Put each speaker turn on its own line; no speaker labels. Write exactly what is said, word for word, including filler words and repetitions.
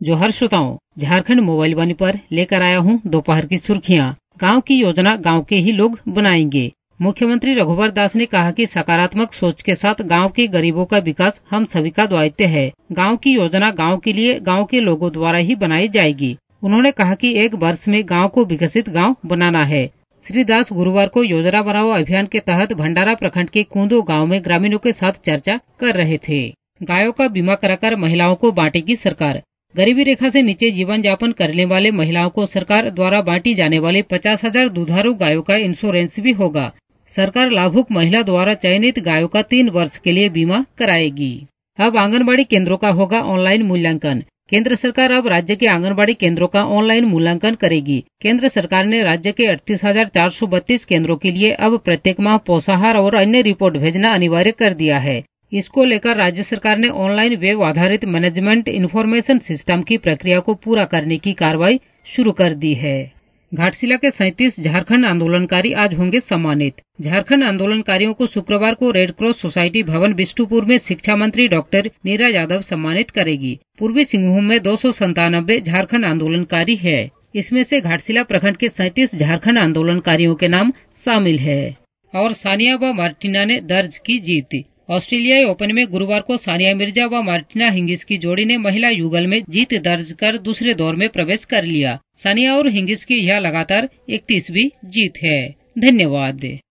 जो हर श्रोताओं, झारखंड मोबाइल वाणी पर लेकर आया हूँ दोपहर की सुर्खियाँ। गांव की योजना गांव के ही लोग बनाएंगे। मुख्यमंत्री रघुवर दास ने कहा कि सकारात्मक सोच के साथ गांव के गरीबों का विकास हम सभी का दायित्व है। गांव की योजना गांव के लिए गांव के लोगों द्वारा ही बनाई जाएगी। उन्होंने कहा कि एक वर्ष में गांव को विकसित गांव बनाना है। श्री दास गुरुवार को योजना बनाओ अभियान के तहत भंडारा प्रखंड के कूंदो गांव में ग्रामीणों के साथ चर्चा कर रहे थे। गायों का बीमा कराकर महिलाओं को बांटेगी सरकार। गरीबी रेखा से नीचे जीवन यापन करने वाले महिलाओं को सरकार द्वारा बांटी जाने वाले पचास हजार दुधारू गायों का इंश्योरेंस भी होगा। सरकार लाभुक महिला द्वारा चयनित गायों का तीन वर्ष के लिए बीमा कराएगी। अब आंगनबाड़ी केंद्रों का होगा ऑनलाइन मूल्यांकन। केंद्र सरकार अब राज्य के आंगनबाड़ी केंद्रों का ऑनलाइन मूल्यांकन करेगी। केंद्र सरकार ने राज्य के अड़तीस हजार चार सौ बत्तीस केंद्रों के लिए अब प्रत्येक माह पोषाहार और अन्य रिपोर्ट भेजना अनिवार्य कर दिया है। इसको लेकर राज्य सरकार ने ऑनलाइन वेब आधारित मैनेजमेंट इन्फॉर्मेशन सिस्टम की प्रक्रिया को पूरा करने की कार्रवाई शुरू कर दी है। घाटशिला के सैंतीस झारखंड आंदोलनकारी आज होंगे सम्मानित। झारखंड आंदोलनकारियों को शुक्रवार को रेड क्रॉस सोसाइटी भवन बिष्टुपुर में शिक्षा मंत्री डॉक्टर नीरा यादव सम्मानित करेगी। पूर्वी सिंहभूम में दो सौ संतानबे झारखंड आंदोलनकारी है। इसमें से घाटशिला प्रखंड के सैंतीस झारखंड आंदोलनकारियों के नाम शामिल है। और सानिया व मार्टिना ने दर्ज की जीत। ऑस्ट्रेलियाई ओपन में गुरुवार को सानिया मिर्जा व मार्टिना हिंगिस की जोड़ी ने महिला युगल में जीत दर्ज कर दूसरे दौर में प्रवेश कर लिया। सानिया और हिंगिस की यह लगातार इकतीसवीं जीत है। धन्यवाद।